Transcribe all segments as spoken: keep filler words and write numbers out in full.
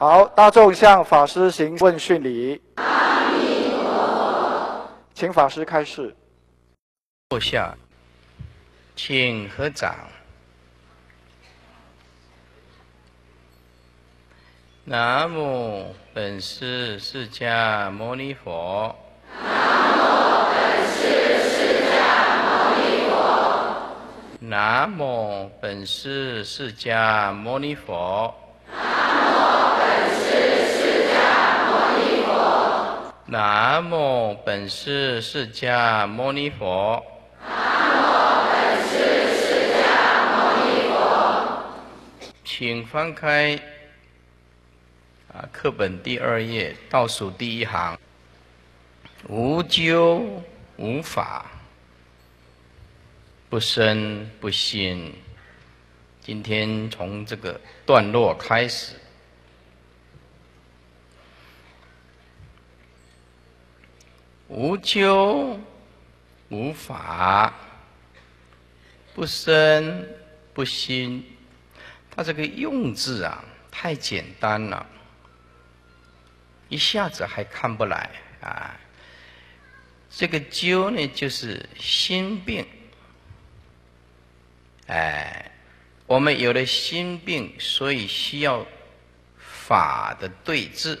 好，大众向法师行问讯礼。请法师开示。 坐下，请合掌。南无本师释迦牟尼佛。南无本师释迦牟尼佛。南无本师释迦牟尼佛。南无本师释迦牟尼佛。请翻开啊课本第二页倒数第一行，无咎无法，不生不信。今天从这个段落开始。无咎无法，不生不心。它这个用字啊，太简单了，一下子还看不来啊。这个咎呢，就是心病。哎，我们有了心病，所以需要法的对治。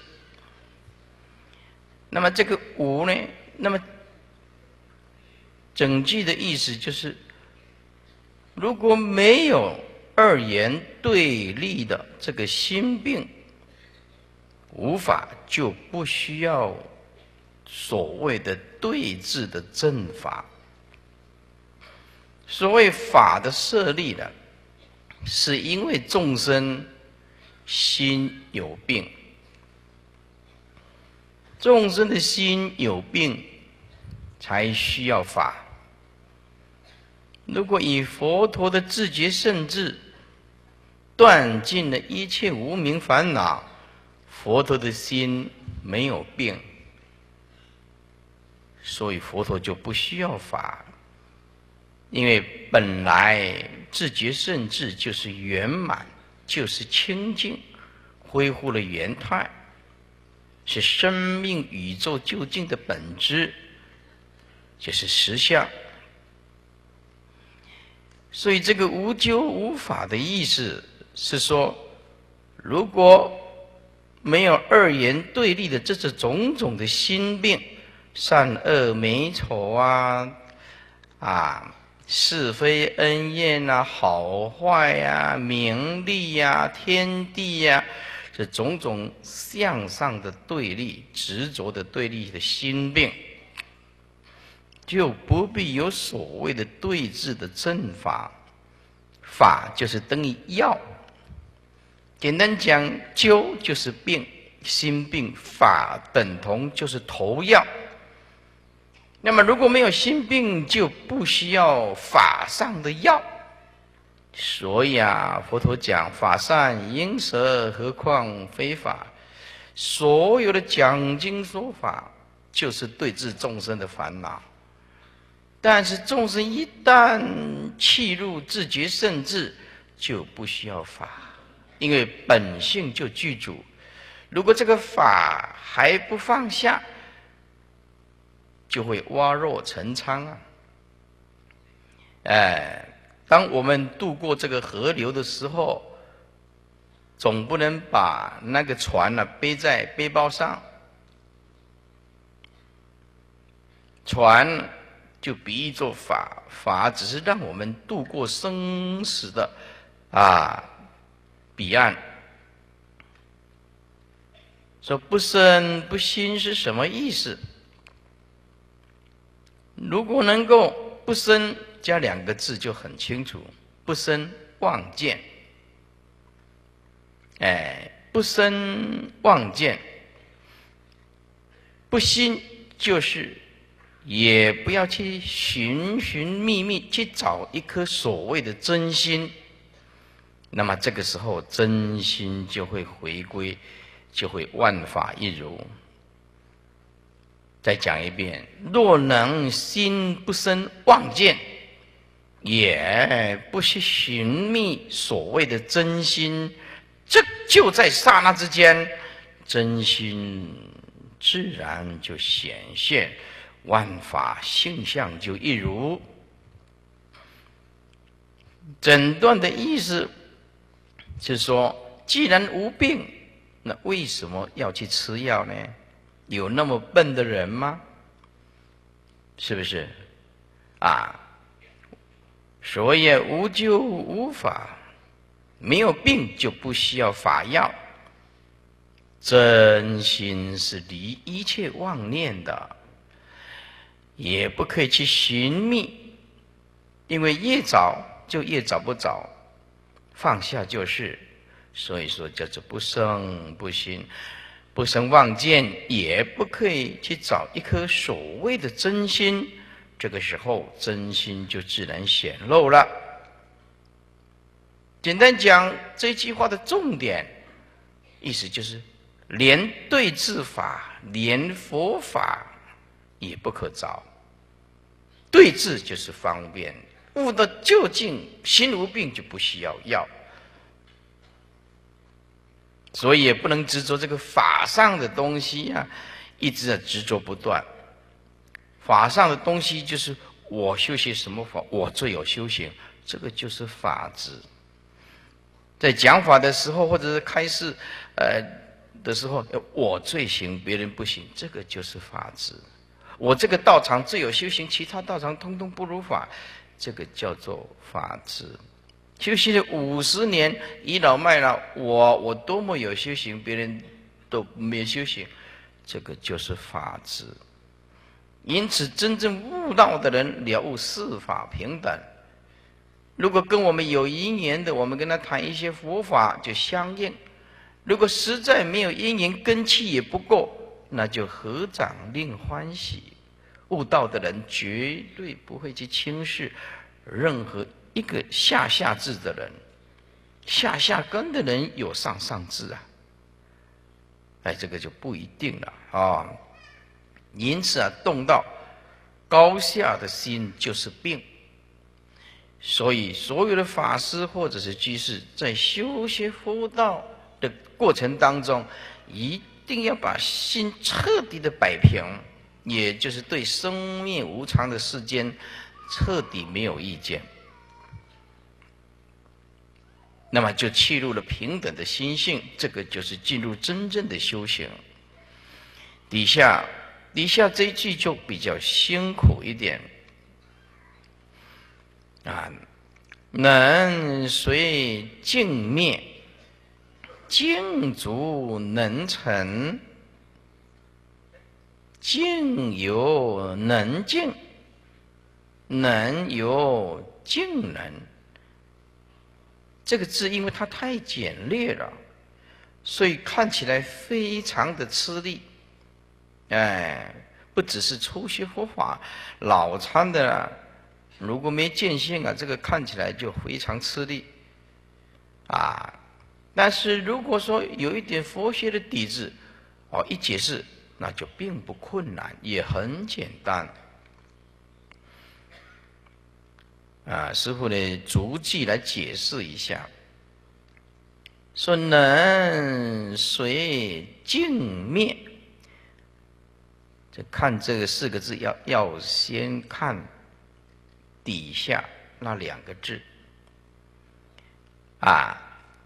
那么这个无呢？那么整句的意思就是，如果没有二元对立的这个心病，无法就不需要所谓的对治的正法。所谓法的设立呢，是因为众生心有病。众生的心有病，才需要法。如果以佛陀的自觉圣智断尽了一切无明烦恼，佛陀的心没有病，所以佛陀就不需要法。因为本来自觉圣智就是圆满，就是清净，恢复了原态，是生命宇宙究竟的本质，就是实相。所以这个无咎无法的意思是说，如果没有二元对立的这种种种的心病，善恶美丑啊，啊是非恩怨啊，好坏啊，名利啊，天地啊，这种种向上的对立、执着的对立的心病，就不必有所谓的对治的正法。法就是等于药，简单讲，灸就是病，心病；法等同就是头药。那么如果没有心病，就不需要法上的药。所以啊，佛陀讲法善应舍，何况非法。所有的讲经说法，就是对治众生的烦恼。但是众生一旦契入自觉圣智，就不需要法，因为本性就具足。如果这个法还不放下，就会蛙弱成仓啊！哎，当我们渡过这个河流的时候，总不能把那个船呢、啊、背在背包上，船就比喻作法，法只是让我们渡过生死的啊彼岸。说不生不心是什么意思？如果能够不生加两个字就很清楚，不生妄见。哎，不生妄见，不心就是也不要去寻寻觅觅去找一颗所谓的真心，那么这个时候真心就会回归，就会万法一如。再讲一遍，若能心不生妄见，也不去寻觅所谓的真心， 这就在刹那之间，真心自然就显现，万法性相就一如。诊断的意思是说，既然无病，那为什么要去吃药呢？有那么笨的人吗？是不是？啊，所以无救无法，没有病就不需要法药。真心是离一切妄念的，也不可以去寻觅，因为越找就越找不着，放下就是。所以说叫做不生不信，不生妄见，也不可以去找一颗所谓的真心。这个时候真心就自然显露了。简单讲，这句话的重点意思就是，连对治法，连佛法也不可找。对治就是方便，悟得究竟，心无病就不需要药。所以也不能执着这个法上的东西啊，一直的执着不断。法上的东西就是我修习什么法，我最有修行，这个就是法执。在讲法的时候，或者是开示呃的时候，我最行，别人不行，这个就是法执。我这个道场最有修行，其他道场通通不如法，这个叫做法执。修行了五十年，倚老卖老，我我多么有修行，别人都没有修行，这个就是法执。因此，真正悟道的人了悟四法平等。如果跟我们有因缘的，我们跟他谈一些佛法就相应；如果实在没有因缘，根器也不够，那就合掌令欢喜。悟道的人绝对不会去轻视任何一个下下智的人，下下根的人有上上智啊，哎，这个就不一定了啊、哦。因此啊，动到高下的心就是病。所以，所有的法师或者是居士，在修学佛道的过程当中，一定要把心彻底的摆平，也就是对生灭无常的世间彻底没有意见。那么就契入了平等的心性，这个就是进入真正的修行。底下底下这一句就比较辛苦一点啊，能随境灭，境足能成，境由能境，能由境能。这个字因为它太简略了，所以看起来非常的吃力。哎，不只是初学佛法，老参的啊，如果没见性啊，这个看起来就非常吃力啊。但是如果说有一点佛学的底子，哦，一解释那就并不困难，也很简单。啊，师父呢逐句来解释一下，说能随境灭。这看这个四个字要要先看底下那两个字啊，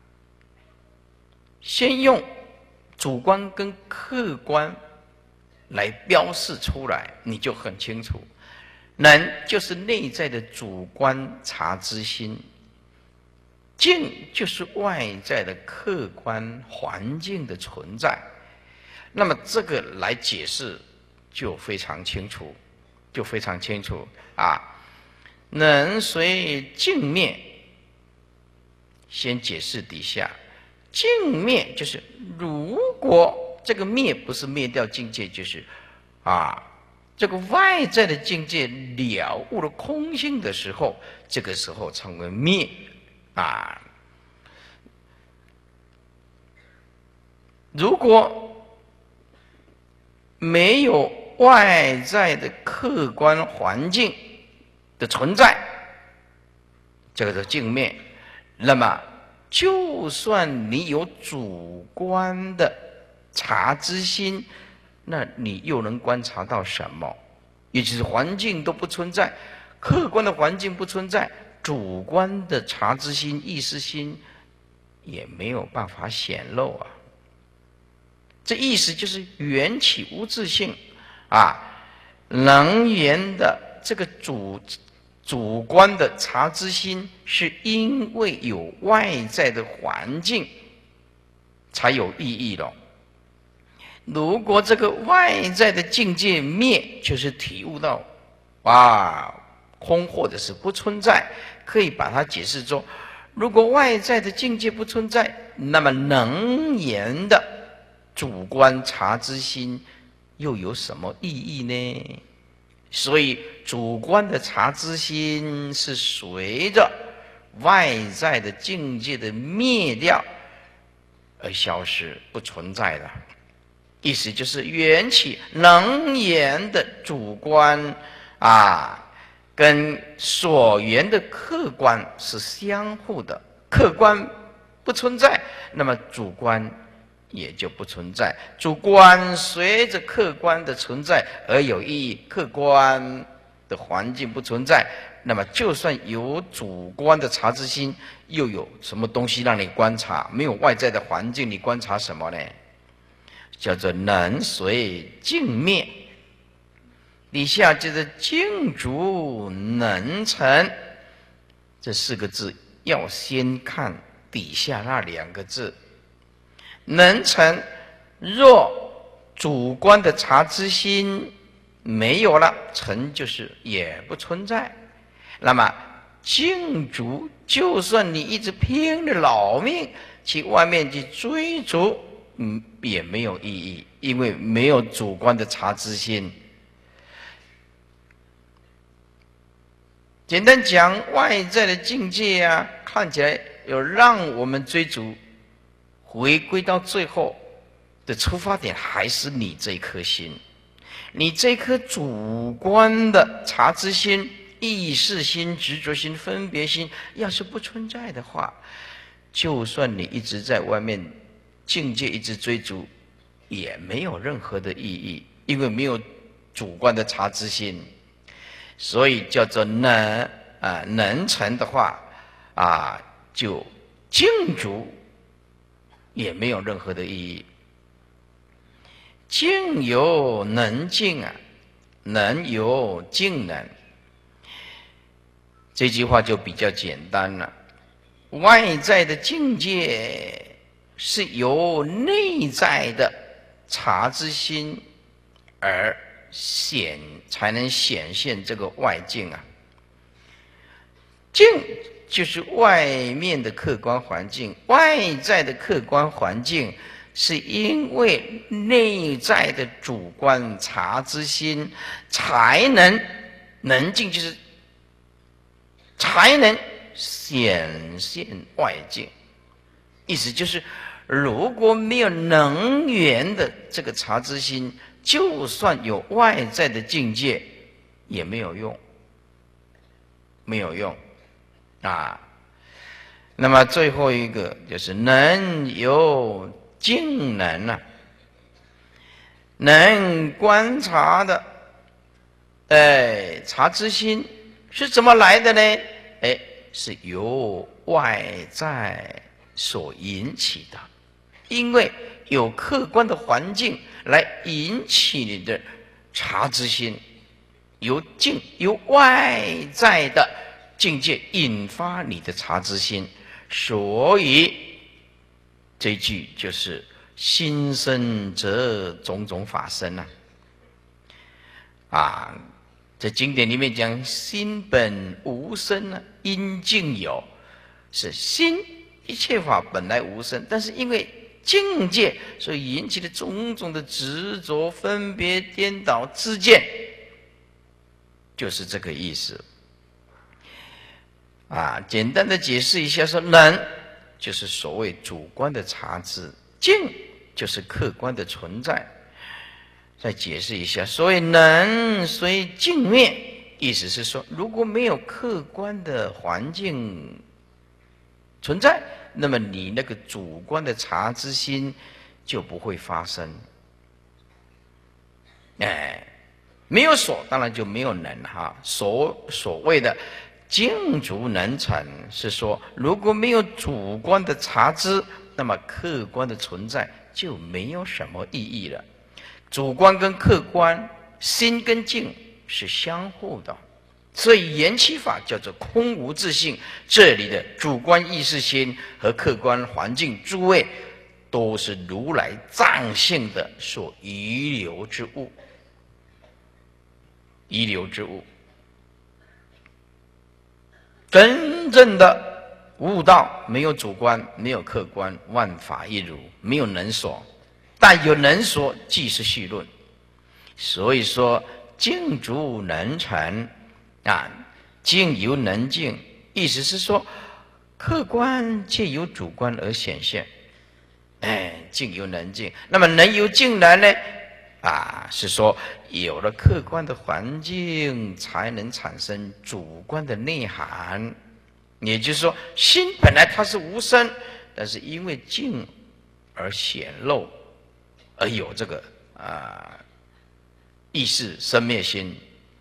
先用主观跟客观来标示出来，你就很清楚。能就是内在的主观察之心，境就是外在的客观环境的存在。那么这个来解释就非常清楚，就非常清楚啊！能随境灭，先解释底下，境灭就是如果这个灭不是灭掉境界，就是啊。这个外在的境界了悟了空性的时候，这个时候称为灭啊。如果没有外在的客观环境的存在，这个是境灭，那么就算你有主观的察知心，那你又能观察到什么？也就是环境都不存在，客观的环境不存在，主观的察知心、意识心也没有办法显露啊。这意思就是缘起无自性啊，能源的这个主主观的察知心，是因为有外在的环境才有意义了。如果这个外在的境界灭，就是体悟到啊空或者是不存在，可以把它解释作：如果外在的境界不存在，那么能言的主观察知心又有什么意义呢？所以主观的察知心是随着外在的境界的灭掉而消失，不存在的。意思就是缘起能言的主观啊，跟所缘的客观是相互的。客观不存在，那么主观也就不存在。主观随着客观的存在而有意义，客观的环境不存在，那么就算有主观的察知心，又有什么东西让你观察？没有外在的环境，你观察什么呢？叫做能随境灭。底下就是境逐能成这四个字，要先看底下那两个字。能成，若主观的察知心没有了，成就是也不存在。那么境逐，就算你一直拼了老命去外面去追逐，嗯，也没有意义，因为没有主观的察知心。简单讲，外在的境界啊，看起来有让我们追逐，回归到最后的出发点还是你这一颗心，你这颗主观的察知心、意识心、执着心、分别心，要是不存在的话，就算你一直在外面境界一直追逐，也没有任何的意义，因为没有主观的察知心。所以叫做能啊、呃、能成的话啊，就境逐也没有任何的意义。境由能境啊，能由境能，这句话就比较简单了。外在的境界是由内在的察知心而显才能显现这个外境啊。境就是外面的客观环境，外在的客观环境是因为内在的主观察知心才能能境，就是才能显现外境。意思就是，如果没有能源的这个察知心，就算有外在的境界也没有用，没有用啊。那么最后一个就是能由境能啊，能观察的，哎，察知心是怎么来的呢？哎，是由外在所引起的，因为有客观的环境来引起你的察知心，由境由外在的境界引发你的察知心，所以这句就是心生则种种法生啊。啊，在经典里面讲心本无生啊，因境有，是心一切法本来无生，但是因为境界所以引起的种种的执着、分别、颠倒、自见，就是这个意思。啊，简单的解释一下说，能就是所谓主观的察知，境就是客观的存在。再解释一下，所谓能随境灭，意思是说，如果没有客观的环境存在，那么你那个主观的察知心就不会发生。哎，没有所，当然就没有能哈。所所谓的净足能成，是说如果没有主观的察知，那么客观的存在就没有什么意义了。主观跟客观，心跟境是相互的，所以缘起法叫做空无自性。这里的主观意识心和客观环境诸位，都是如来藏性的所遗留之物，遗留之物。真正的悟道没有主观，没有客观，万法一如，没有能所，但有能所即是绪论。所以说净足能成啊，净由能净，意思是说客观借由主观而显现，哎，净由能净。那么能由净来呢？啊，是说有了客观的环境，才能产生主观的内涵。也就是说，心本来它是无声，但是因为净而显露，而有这个啊意识生灭心。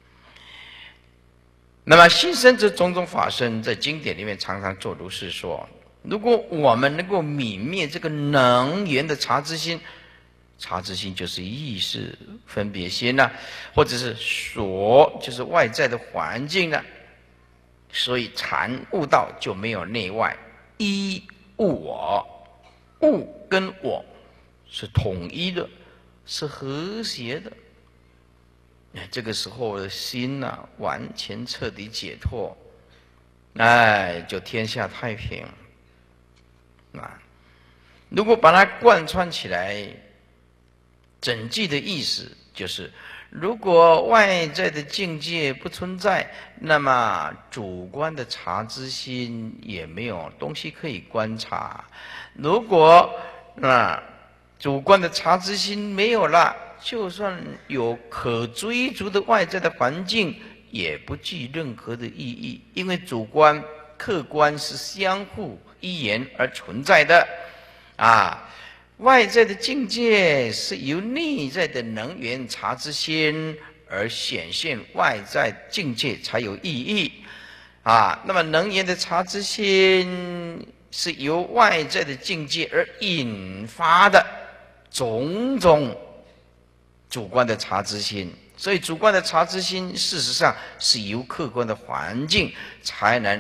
那么心生之种种法身，在经典里面常常做如是说。如果我们能够泯灭这个能缘的察知心，察知心就是意识分别心啊，或者是所，就是外在的环境啊。所以禅悟道就没有内外，一悟我，悟跟我是统一的，是和谐的。这个时候心啊，完全彻底解脱，哎，就天下太平啊！如果把它贯穿起来，整句的意思就是：如果外在的境界不存在，那么主观的察知心也没有东西可以观察。如果那主观的察知心没有了，就算有可追逐的外在的环境，也不具任何的意义，因为主观客观是相互依缘而存在的啊。外在的境界是由内在的能缘察知心而显现，外在境界才有意义啊。那么能缘的察知心是由外在的境界而引发的种种主观的察知心，所以主观的察知心事实上是由客观的环境才能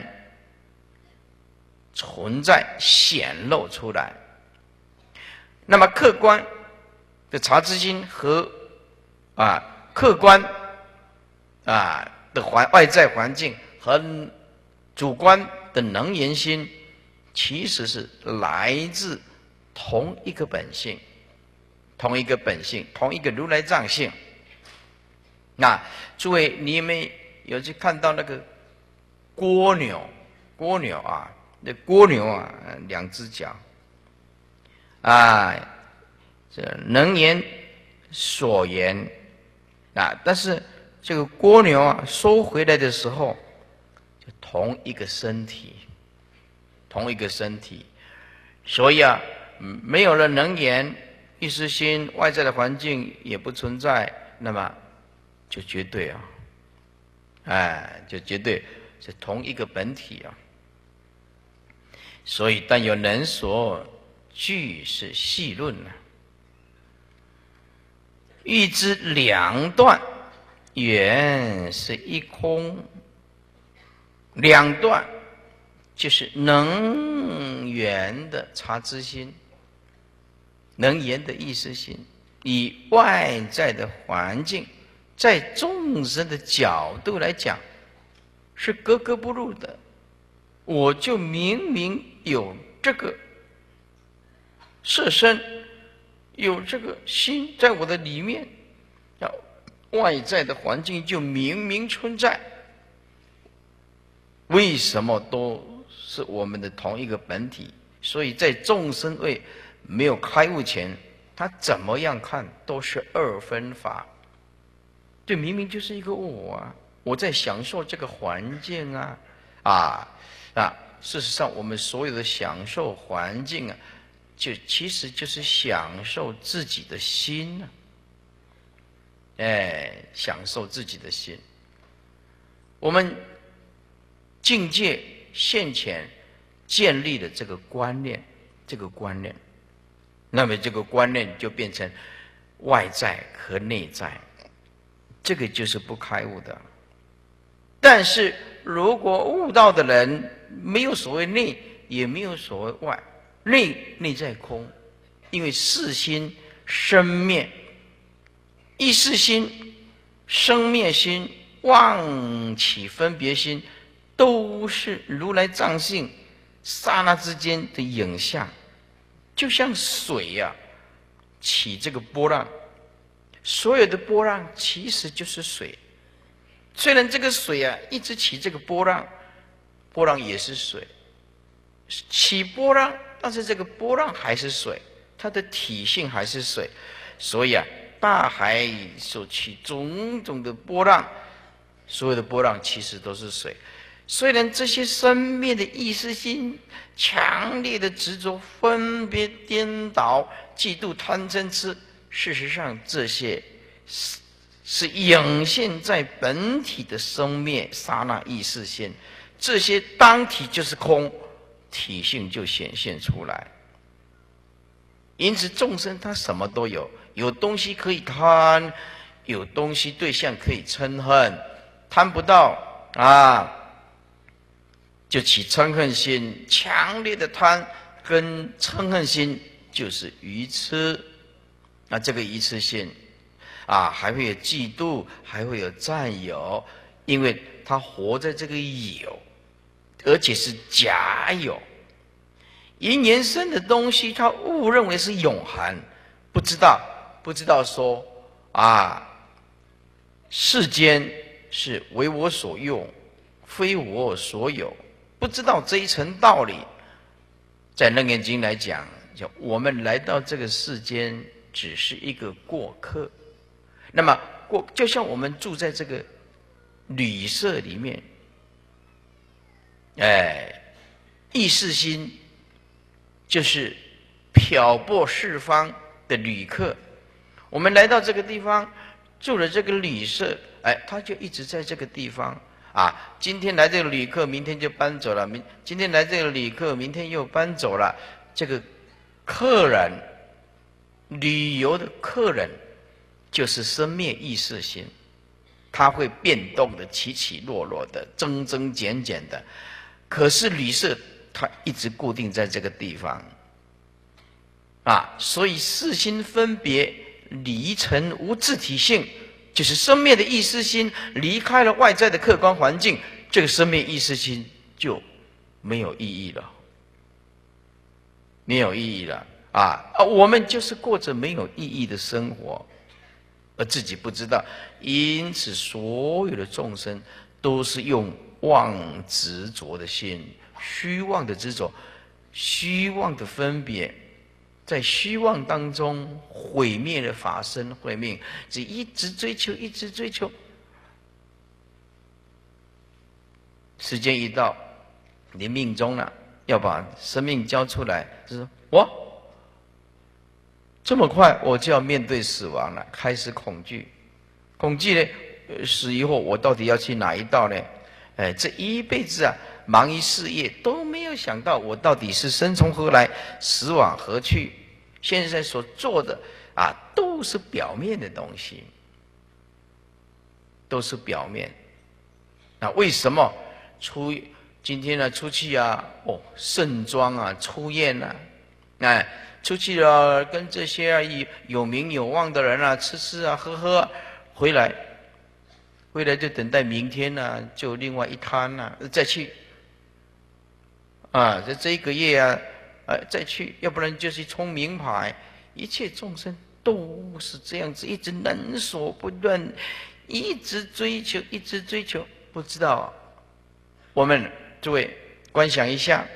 存在显露出来。那么客观的察知心和啊客观啊的环外在环境和主观的能缘心，其实是来自同一个本性，同一个本性，同一个如来藏性。那诸位，你们有去看到那个蜗牛？蜗牛啊，那蜗牛啊，两只脚。啊，这能言所言啊，但是这个蜗牛啊收回来的时候，就同一个身体，同一个身体，所以啊，没有了能言意识心，外在的环境也不存在，那么就绝对啊，哎，就绝对是同一个本体啊。所以但有能所句是细论呢、啊，欲知两断，缘是一空。两断就是能缘的察知心，能言的意识心，以外在的环境，在众生的角度来讲，是格格不入的。我就明明有这个色身，有这个心在我的里面，外在的环境就明明存在。为什么都是我们的同一个本体？所以在众生位没有开悟前，他怎么样看都是二分法。这明明就是一个我啊，我在享受这个环境啊，啊啊！ 事实上我们所有的享受环境啊，就其实就是享受自己的心啊，哎，享受自己的心。我们境界现前建立了这个观念，这个观念，那么这个观念就变成外在和内在，这个就是不开悟的。但是如果悟道的人，没有所谓内，也没有所谓外，内内在空，因为四心生灭，意识心、生灭心、妄起分别心，都是如来藏性刹那之间的影像，就像水呀、啊、起这个波浪，所有的波浪其实就是水。虽然这个水啊一直起这个波浪，波浪也是水，起波浪，但是这个波浪还是水，它的体性还是水。所以啊，大海所起种种的波浪，所有的波浪其实都是水。虽然这些生灭的意识心强烈的执着、分别、颠倒、嫉妒、贪嗔痴，事实上这些是是涌现在本体的生灭刹那意识心，这些当体就是空，体性就显现出来。因此众生他什么都有，有东西可以贪，有东西对象可以嗔恨，贪不到啊，就起嗔恨心，强烈的贪跟嗔恨心就是愚痴。那这个愚痴心啊，还会有嫉妒，还会有占有，因为他活在这个有，而且是假有。因缘生的东西，他误认为是永恒，不知道，不知道说啊，世间是为我所用，非我所有，不知道这一层道理。在《楞严经》来讲，就我们来到这个世间，只是一个过客。那么过，就像我们住在这个旅社里面，哎，意识心就是漂泊四方的旅客。我们来到这个地方，住了这个旅社，哎，他就一直在这个地方啊。今天来这个旅客，明天就搬走了；明今天来这个旅客，明天又搬走了。这个客人，旅游的客人，就是生灭意识心，它会变动的，起起落落的，增增减减的。可是旅社它一直固定在这个地方啊，所以四心分别离尘无自体性，就是生灭的意识心离开了外在的客观环境，这个生灭意识心就没有意义了，没有意义了啊！啊，我们就是过着没有意义的生活，而自己不知道。因此，所有的众生都是用妄执着的心，虚妄的执着，虚妄的分别，在虚妄当中毁灭了法身慧命，只一直追求，一直追求。时间一到，你命中了，要把生命交出来，就是我这么快我就要面对死亡了，开始恐惧。恐惧呢，死以后我到底要去哪一道呢？哎，这一辈子啊，忙于事业，都没有想到我到底是生从何来，死往何去。现在所做的啊，都是表面的东西，都是表面。那为什么出今天呢？出去啊，哦，盛装啊，出宴啊，哎，出去了、啊，跟这些啊有名有望的人啊，吃吃啊，喝喝、啊，回来。回来就等待明天呢、啊，就另外一摊呢、啊，再去啊，这这一个月啊，呃，再去，要不然就是冲名牌。一切众生都是这样子，一直能所不断，一直追求，一直追求。不知道，我们诸位观想一下，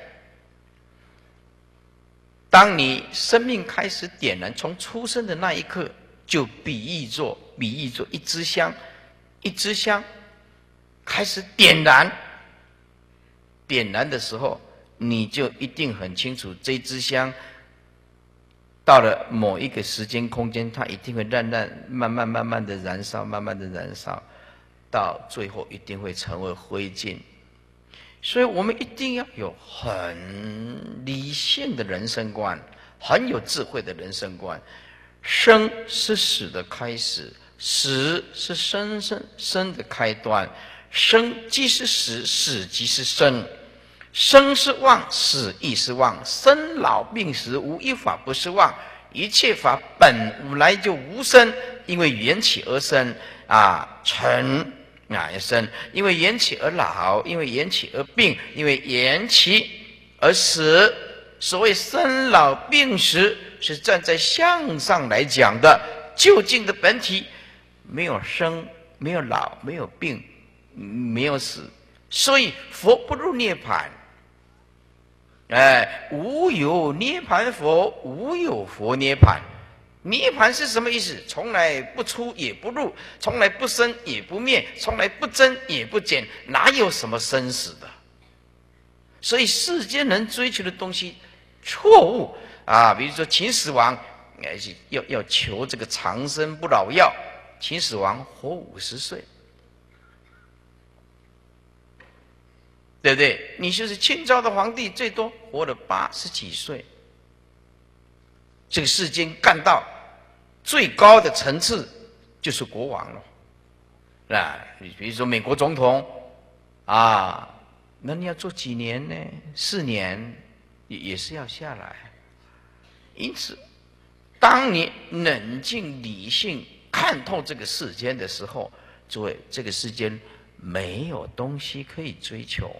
当你生命开始点燃，从出生的那一刻，就比喻作比喻作一支香。一支香开始点燃，点燃的时候， 你就一定很清楚，这支香到了某一个时间空间，它一定会慢慢、慢慢、慢慢的燃烧，慢慢的燃烧，到最后一定会成为灰烬。所以我们一定要有很理性的人生观，很有智慧的人生观。生是死的开始，死是生生生的开端。生即是死，死即是生。生是妄，死亦是妄。生老病死无一法不是妄，一切法本无来就无生，因为缘起而生啊，成啊要生，因为缘起而老，因为缘起而病，因为缘起而死。所谓生老病死，是站在相上来讲的，究竟的本体没有生，没有老，没有病，没有死，所以佛不入涅槃。哎，无有涅槃佛，无有佛涅槃。涅槃是什么意思？从来不出也不入，从来不生也不灭，从来不增也不减，哪有什么生死的？所以世间人追求的东西错误啊！比如说秦始皇，哎，要要求这个长生不老药，秦始皇活五十岁。对不对？你就是清朝的皇帝，最多活了八十几岁。这个世间干到最高的层次，就是国王了，啊，比如说美国总统，啊，那你要做几年呢？四年也也是要下来。因此，当你冷静理性看透这个世间的时候，诸位，这个世间没有东西可以追求。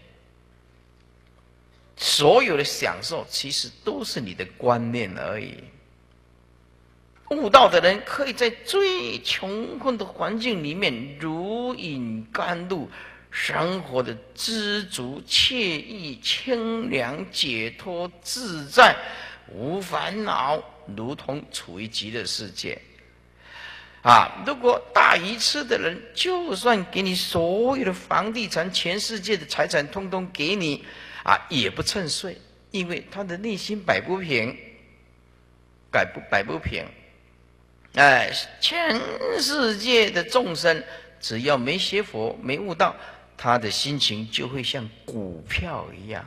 所有的享受其实都是你的观念而已。悟道的人可以在最穷困的环境里面如饮甘露，生活的知足、惬意、清凉、解脱、自在，无烦恼，如同处于极乐世界。啊，如果大愚痴的人，就算给你所有的房地产，全世界的财产通通给你，啊，也不称税，因为他的内心摆不平，摆不摆不平。哎，全世界的众生，只要没学佛、没悟道，他的心情就会像股票一样，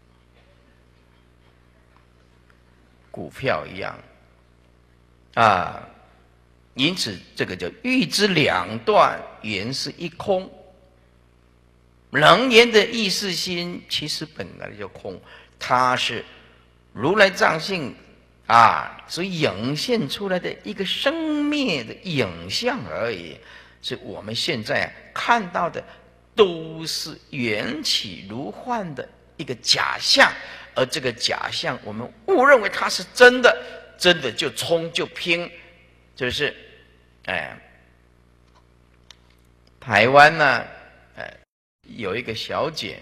股票一样，啊。因此，这个叫欲知两断，原是一空。能言的意识心，其实本来就空，它是如来藏性啊，所以影现出来的一个生灭的影像而已。所以我们现在、啊、看到的都是缘起如幻的一个假象，而这个假象，我们误认为它是真的，真的就冲就拼。就是，哎，台湾呢，哎，有一个小姐，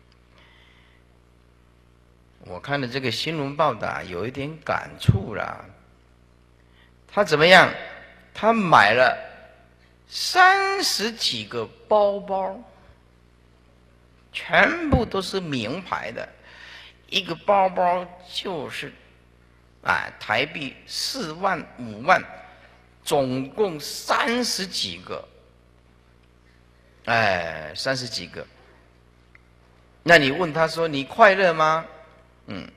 我看了这个新闻报道，有一点感触啦。她怎么样？她买了三十几个包包，全部都是名牌的，一个包包就是，哎，台币四万五万。总共三十几个，哎，三十几个。那你问他说：“你快乐吗？”嗯，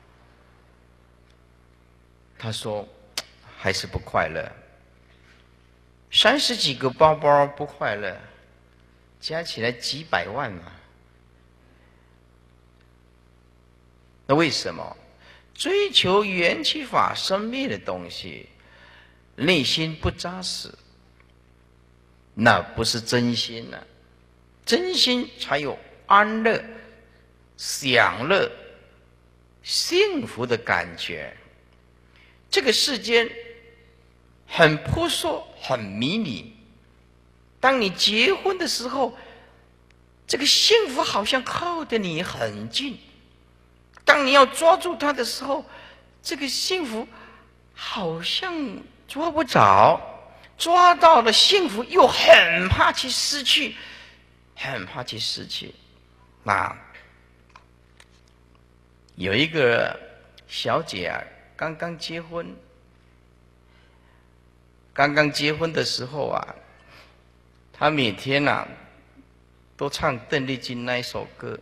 他说：“还是不快乐。三十几个包包不快乐，加起来几百万嘛。那为什么？追求缘起法生灭的东西。”内心不扎实，那不是真心啊！真心才有安乐、享乐、幸福的感觉。这个世间很扑朔、很迷你。当你结婚的时候，这个幸福好像靠得你很近；当你要抓住它的时候，这个幸福好像抓不着，抓到了幸福又很怕去失去，很怕去失去。那有一个小姐啊，刚刚结婚，刚刚结婚的时候啊，她每天啊都唱邓丽君那一首歌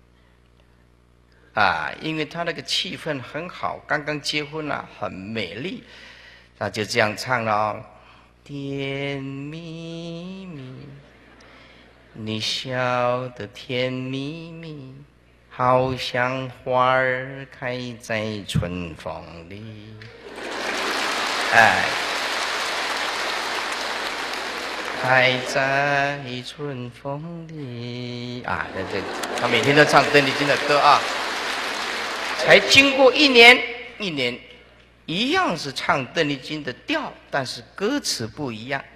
啊，因为她那个气氛很好，刚刚结婚啊，很美丽，她就这样唱了哦。甜蜜蜜，你笑得甜蜜蜜，好像花儿开在春风里。哎，开在春风里啊！对对，他每天都唱邓丽君的歌啊。才经过一年，一年。一样是唱邓丽君的调，但是歌词不一样。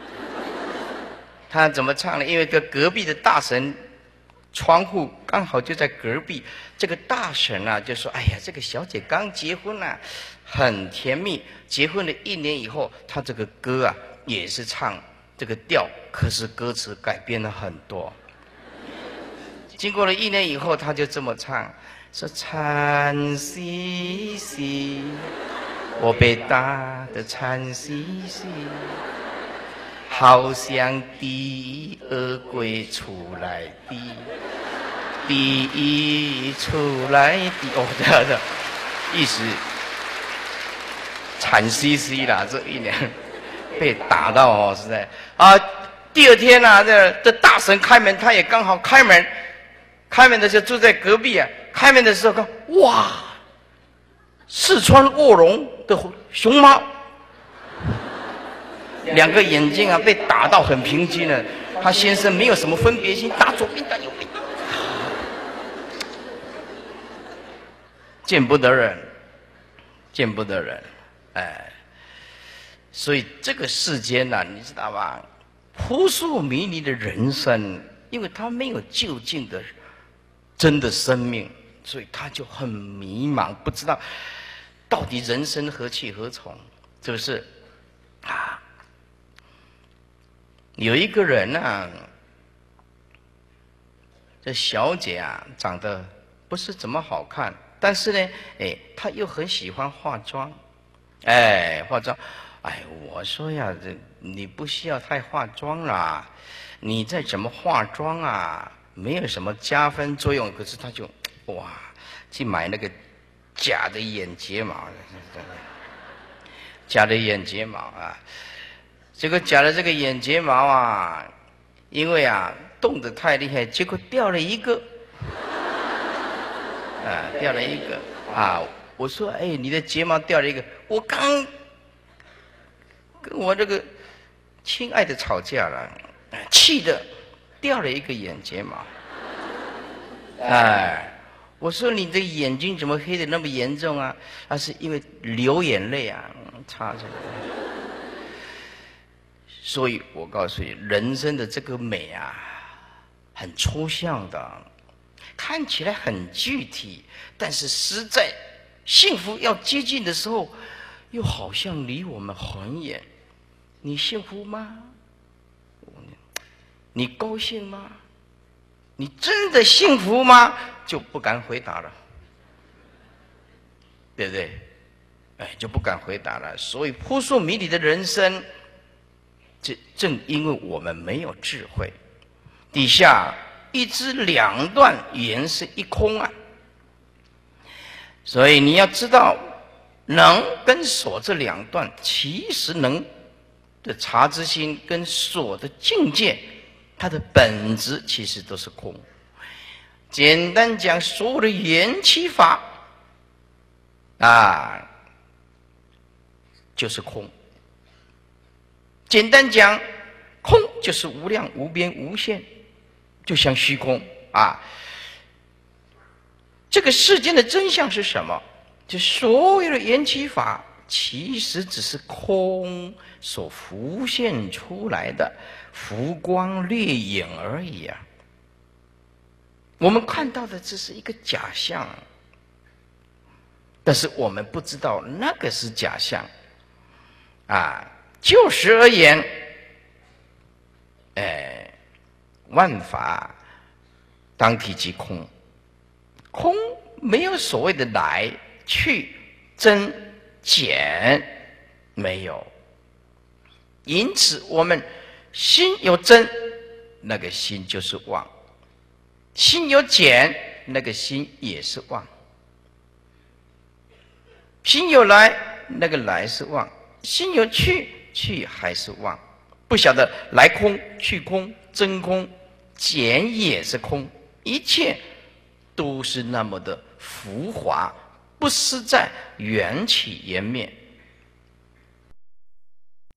他怎么唱呢？因为这隔壁的大婶，窗户刚好就在隔壁。这个大婶啊，就说：“哎呀，这个小姐刚结婚啊，很甜蜜。结婚了一年以后，她这个歌啊，也是唱这个调，可是歌词改变了很多。经过了一年以后，她就这么唱。”说惨兮兮，我被打得惨兮兮，好像第二鬼出来的，第一出来的，哦，对对，意思惨兮兮啦，这一年被打到哦，实在啊。第二天啊，这这大神开门，他也刚好开门，开门的时候住在隔壁啊。开门的时候看，哇，四川卧龙的熊猫，两个眼睛啊被打到很平均了。他先生没有什么分别心，打左边打右边，见不得人，见不得人，哎，所以这个世间呐、啊，你知道吧？扑朔迷离的人生，因为他没有究竟的真的生命。所以他就很迷茫，不知道到底人生何去何从，是不是？啊，有一个人啊，这小姐啊，长得不是怎么好看，但是呢，哎，她又很喜欢化妆，哎，化妆，哎，我说呀，这你不需要太化妆啦，你再怎么化妆啊，没有什么加分作用，可是她就。哇，去买那个假的眼睫毛，假的眼睫毛啊！这个假的这个眼睫毛啊，因为啊动得太厉害，结果掉了一个，啊，掉了一个啊！我说，哎，你的睫毛掉了一个，我刚跟我这个亲爱的吵架了，气的掉了一个眼睫毛，哎。我说你的眼睛怎么黑的那么严重啊？那、啊、是因为流眼泪啊，擦着。所以我告诉你，人生的这个美啊，很抽象的，看起来很具体，但是实在幸福要接近的时候，又好像离我们很远。你幸福吗？你高兴吗？你真的幸福吗？就不敢回答了，对不对？哎，就不敢回答了。所以扑朔迷离的人生，这正因为我们没有智慧。底下一知两断，言是一空啊。所以你要知道，能跟所这两段，其实能的察之心跟所的境界，它的本质其实都是空。简单讲，所有的缘起法啊，就是空。简单讲，空就是无量无边无限，就像虚空啊。这个世间的真相是什么？就所有的缘起法，其实只是空所浮现出来的浮光掠影而已啊。我们看到的只是一个假象，但是我们不知道那个是假象啊。就实而言，哎，万法当体即空，空没有所谓的来去增减，没有。因此我们心有增，那个心就是妄；心有减，那个心也是妄；心有来，那个来是妄；心有去，去还是妄。不晓得来空、去空、增空、减也是空，一切都是那么的浮华，不实在，缘起缘灭。